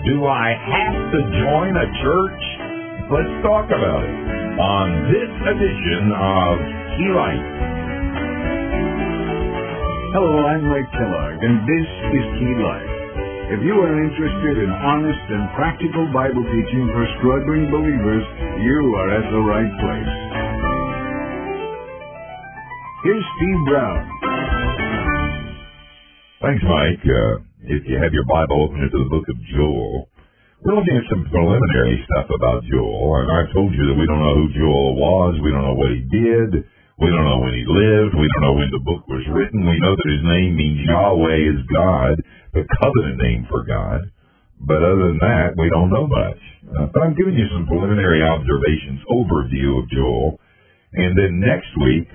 Do I have to join a church? Let's talk about it on this edition of Key Life. Hello, I'm Ray Kellogg, and this is Key Life. If you are interested in honest and practical Bible teaching for struggling believers, you are at the right place. Here's Steve Brown. Thanks, Mike. If you have your Bible open to the book of Joel, we're looking at some preliminary stuff about Joel. And I've told you that we don't know who Joel was. We don't know what he did. We don't know when he lived. We don't know when the book was written. We know that his name means Yahweh is God, the covenant name for God. But other than that, we don't know much. But I'm giving you some preliminary observations, overview of Joel. And then next week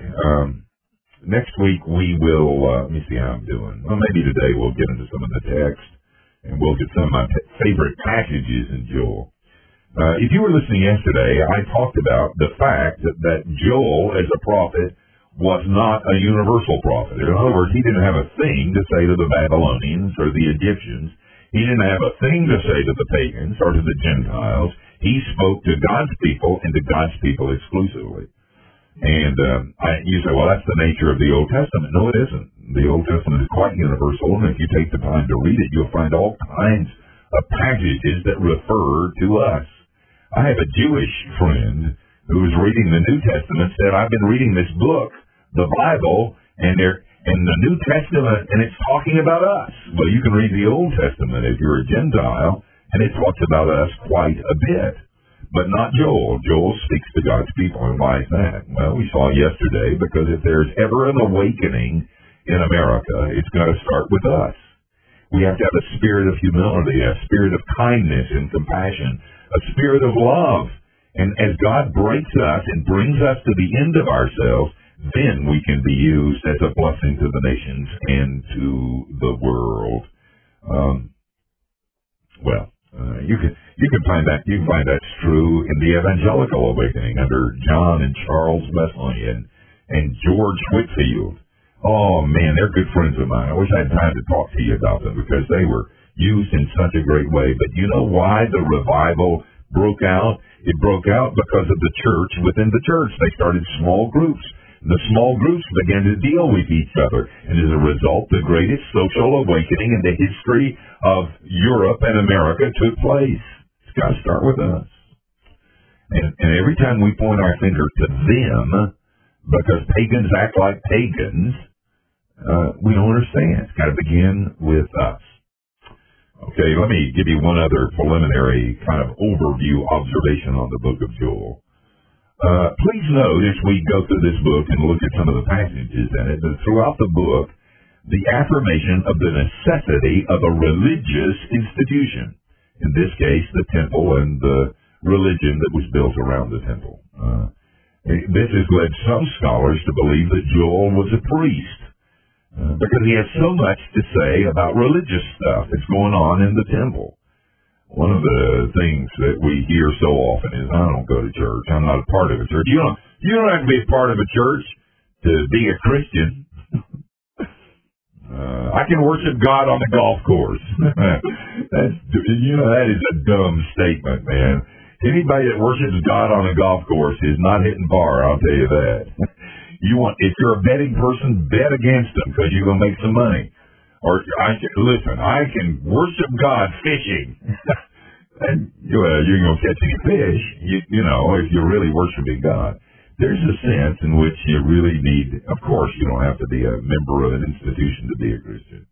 we will, let me see how I'm doing. Well, maybe today we'll get into some of the text, and we'll get some of my favorite passages in Joel. If you were listening yesterday, I talked about the fact that Joel, as a prophet, was not a universal prophet. In other words, he didn't have a thing to say to the Babylonians or the Egyptians. He didn't have a thing to say to the pagans or to the Gentiles. He spoke to God's people and to God's people exclusively. And you say, well, that's the nature of the Old Testament. No, it isn't. The Old Testament is quite universal, and if you take the time to read it, you'll find all kinds of passages that refer to us. I have a Jewish friend who was reading the New Testament, said, I've been reading this book, the Bible, and the New Testament, and it's talking about us. Well, you can read the Old Testament if you're a Gentile, and it talks about us quite a bit. But not Joel. Joel speaks to God's people, and why is that? Well, we saw yesterday, because if there's ever an awakening in America, it's got to start with us. We have to have a spirit of humility, a spirit of kindness and compassion, a spirit of love. And as God breaks us and brings us to the end of ourselves, then we can be used as a blessing to the nations and to the world. You can find that's true in the evangelical awakening under John and Charles Wesley and George Whitefield. Oh man, they're good friends of mine. I wish I had time to talk to you about them because they were used in such a great way. But you know why the revival broke out? It broke out because of the church within the church. They started small groups. The small groups began to deal with each other, and as a result, the greatest social awakening in the history of Europe and America took place. It's got to start with us. And every time we point our finger to them, because pagans act like pagans, we don't understand. It's got to begin with us. Okay, let me give you one other preliminary kind of overview observation on the book of Joel. Please note, as we go through this book and look at some of the passages in it, that throughout the book, the affirmation of the necessity of a religious institution, in this case, the temple and the religion that was built around the temple. This has led some scholars to believe that Joel was a priest, because he has so much to say about religious stuff that's going on in the temple. One of the things that we hear so often is, I don't go to church. I'm not a part of a church. You don't have to be a part of a church to be a Christian. I can worship God on the golf course. That is a dumb statement, man. Anybody that worships God on a golf course is not hitting par, I'll tell you that. If you're a betting person, bet against them because you're going to make some money. Or, I can worship God fishing. And you're going to catch any fish, if you're really worshiping God. There's a sense in which you really need, of course, you don't have to be a member of an institution to be a Christian.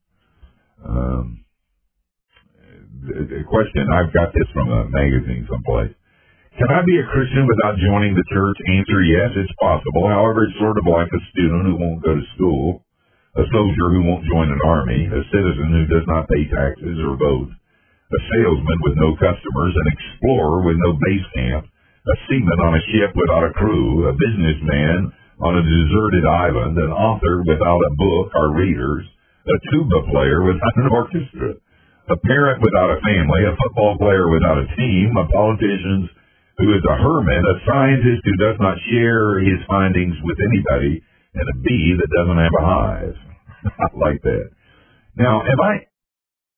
The question, I've got this from a magazine someplace. Can I be a Christian without joining the church? Answer, yes, it's possible. However, it's sort of like a student who won't go to school, a soldier who won't join an army, a citizen who does not pay taxes or vote, a salesman with no customers, an explorer with no base camp, a seaman on a ship without a crew, a businessman on a deserted island, an author without a book or readers, a tuba player without an orchestra, a parent without a family, a football player without a team, a politician who is a hermit, a scientist who does not share his findings with anybody, and a bee that doesn't have a hive. I like that. Now,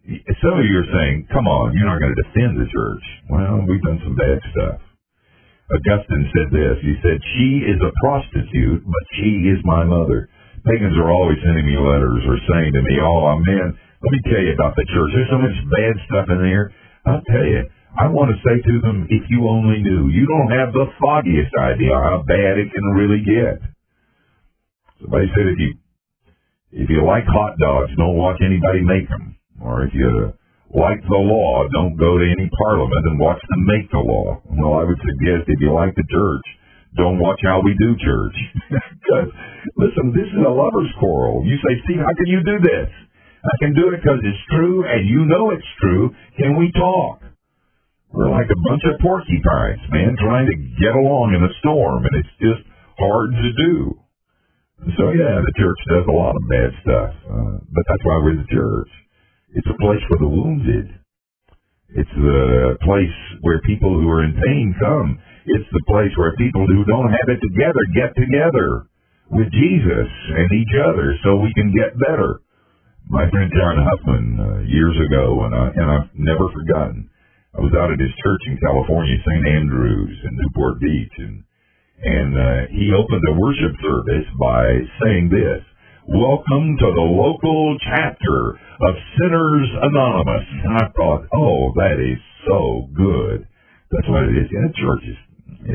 some of you are saying, come on, you're not going to defend the church. Well, we've done some bad stuff. Augustine said this. He said, she is a prostitute, but she is my mother. Pagans are always sending me letters or saying to me, oh, man, let me tell you about the church. There's so much bad stuff in there. I'll tell you, I want to say to them, if you only knew, you don't have the foggiest idea how bad it can really get. Somebody said if you like hot dogs, don't watch anybody make them. Or if you like the law, don't go to any parliament and watch them make the law. Well, I would suggest if you like the church, don't watch how we do church. Because, listen, this is a lover's quarrel. You say, Steve, how can you do this? I can do it because it's true, and you know it's true. Can we talk? We're like a bunch of porcupines, man, trying to get along in a storm, and it's just hard to do. So, yeah, the church does a lot of bad stuff, but that's why we're the church. It's a place for the wounded. It's the place where people who are in pain come. It's the place where people who don't have it together get together with Jesus and each other so we can get better. My friend John Huffman, years ago, and I've never forgotten, I was out at his church in California, St. Andrews in Newport Beach, and he opened the worship service by saying this, welcome to the local chapter of Sinners Anonymous. And I thought, oh, that is so good. That's what it is. And a church is,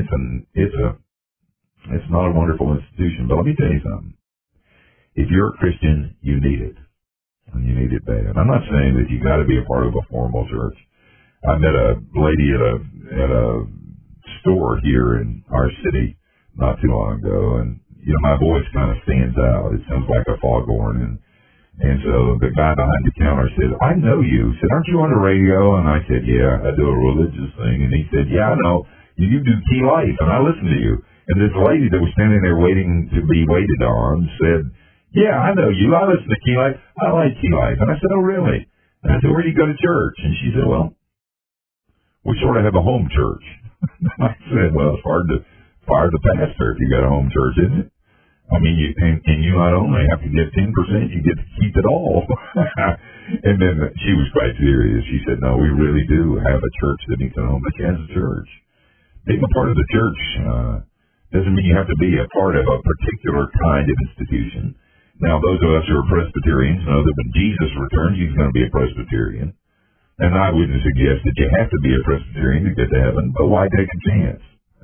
it's not a wonderful institution, but let me tell you something. If you're a Christian, you need it. And you need it bad. I'm not saying that you got to be a part of a formal church. I met a lady at a store here in our city not too long ago, and you know my voice kind of stands out. It sounds like a foghorn, and so the guy behind the counter said, "I know you." He said, "Aren't you on the radio?" And I said, "Yeah, I do a religious thing." And he said, "Yeah, I know. You do Key Life, and I listen to you." And this lady that was standing there waiting to be waited on said, "Yeah, I know you. I listen to Key Life. I like Key Life." And I said, "Oh, really?" And I said, "Where do you go to church?" And she said, "Well, we sort of have a home church." I said, "Well, it's hard to fire the pastor if you got a home church, isn't it? I mean, you not only have to get 10%, you get to keep it all." And then she was quite serious. She said, "No, we really do have a church that needs a home, but as a church, being a part of the church doesn't mean you have to be a part of a particular kind of institution." Now, those of us who are Presbyterians know that when Jesus returns, he's going to be a Presbyterian. And I wouldn't suggest that you have to be a Presbyterian to get to heaven, but why take a chance?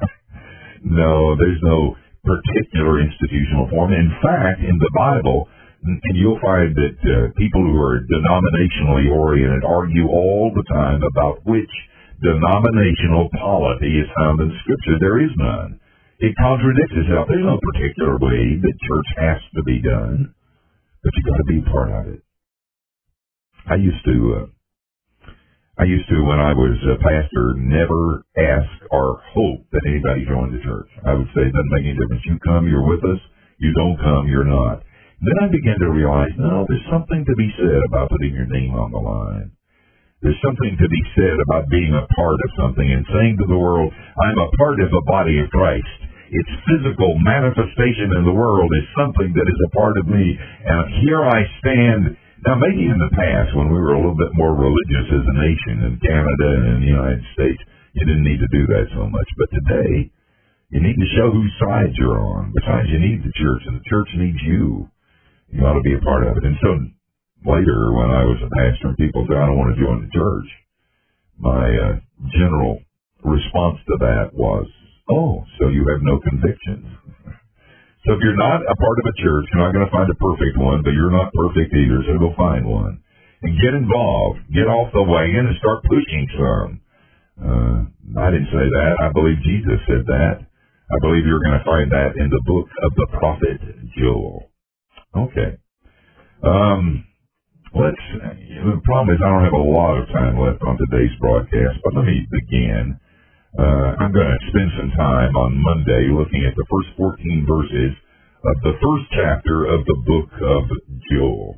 No, there's no particular institutional form. In fact, in the Bible, and you'll find that people who are denominationally oriented argue all the time about which denominational polity is found in Scripture. There is none. It contradicts itself. There's no particular way that church has to be done, but you got to be part of it. I used to, when I was a pastor, never ask or hope that anybody joined the church. I would say, it doesn't make any difference. You come, you're with us. You don't come, you're not. Then I began to realize, no, there's something to be said about putting your name on the line. There's something to be said about being a part of something and saying to the world, I'm a part of the body of Christ. Its physical manifestation in the world is something that is a part of me. And here I stand. Now, maybe in the past, when we were a little bit more religious as a nation in Canada and in the United States, you didn't need to do that so much. But today, you need to show whose side you're on. Besides, you need the church, and the church needs you. You ought to be a part of it. And so later, when I was a pastor and people said, I don't want to join the church, my general response to that was, oh, so you have no convictions. So if you're not a part of a church, you're not going to find a perfect one, but you're not perfect either, so go find one. And get involved. Get off the wagon and start pushing some. I didn't say that. I believe Jesus said that. I believe you're going to find that in the book of the prophet Joel. Okay. The problem is I don't have a lot of time left on today's broadcast, but let me begin. I'm going to spend some time on Monday looking at the first 14 verses of the first chapter of the book of Joel.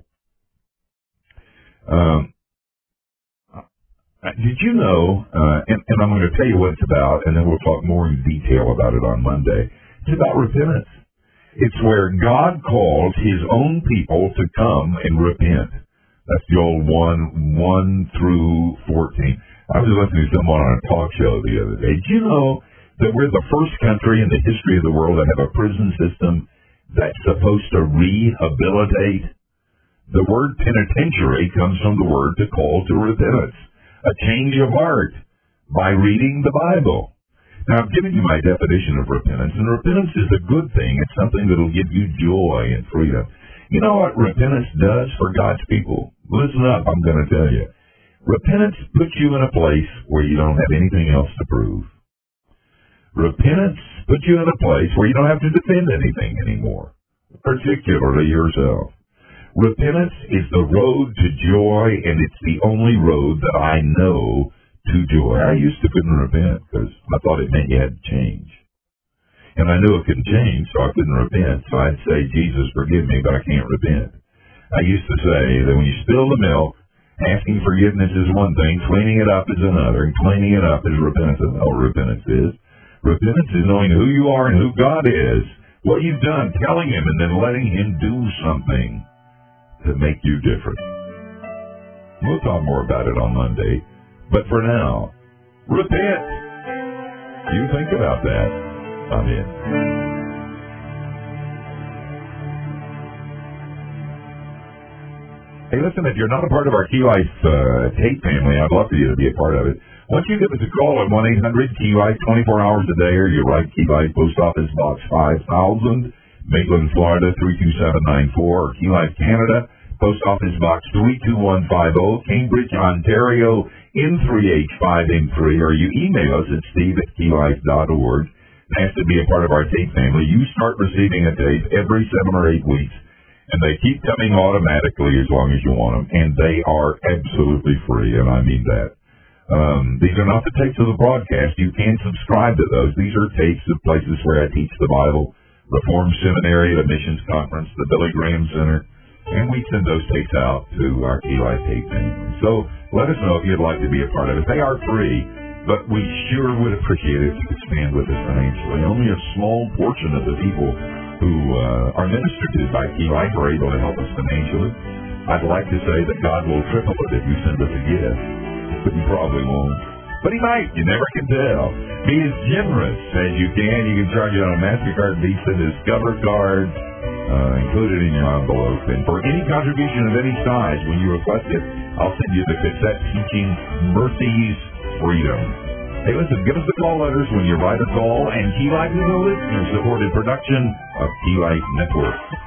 Did you know, and I'm going to tell you what it's about, and then we'll talk more in detail about it on Monday. It's about repentance. It's where God calls his own people to come and repent. That's the old 1 through 14. I was listening to someone on a talk show the other day. Did you know that we're the first country in the history of the world to have a prison system that's supposed to rehabilitate? The word penitentiary comes from the word to call to repentance, a change of heart, by reading the Bible. Now, I've given you my definition of repentance, and repentance is a good thing. It's something that will give you joy and freedom. You know what repentance does for God's people? Listen up, I'm going to tell you. Repentance puts you in a place where you don't have anything else to prove. Repentance puts you in a place where you don't have to defend anything anymore, particularly yourself. Repentance is the road to joy, and it's the only road that I know to joy. I used to couldn't repent because I thought it meant you had to change. And I knew it couldn't change, so I couldn't repent. So I'd say, Jesus, forgive me, but I can't repent. I used to say that when you spill the milk, asking forgiveness is one thing, cleaning it up is another, and cleaning it up is repentance. That's all repentance is. Repentance is knowing who you are and who God is, what you've done, telling Him, and then letting Him do something to make you different. We'll talk more about it on Monday, but for now, repent. You think about that. I'm in. Hey, listen, if you're not a part of our Key Life tape family, I'd love for you to be a part of it. Once you give us a call at 1-800-KEY-LIFE, 24 hours a day, or you write Key Life, Post Office Box 5000, Maitland, Florida 32794, or Key Life Canada, Post Office Box 32150, Cambridge, Ontario, N3H5N3, or you email us at steve@keylife.org. Ask to be a part of our tape family. You start receiving a tape every 7 or 8 weeks, and they keep coming automatically as long as you want them, and they are absolutely free, and I mean that. These are not the tapes of the broadcast. You can subscribe to those. These are tapes of places where I teach the Bible, Reformed Seminary, the Missions Conference, the Billy Graham Center, and we send those tapes out to our Key Life tape family. So let us know if you'd like to be a part of it. They are free, but we sure would appreciate it if you could stand with us financially. Only a small portion of the people who are ministered to by Key Life are able to help us financially. I'd like to say that God will triple it if you send us a gift, but He probably won't. But He might. You never can tell. Be as generous as you can. You can charge it on a MasterCard, Visa, Discover card, included in your envelope. And for any contribution of any size, when you request it, I'll send you the cassette teaching Mercy's Freedom. Hey, listen, give us the call letters when you write a call, and Key Life is a listener-supported production of Key Life Network.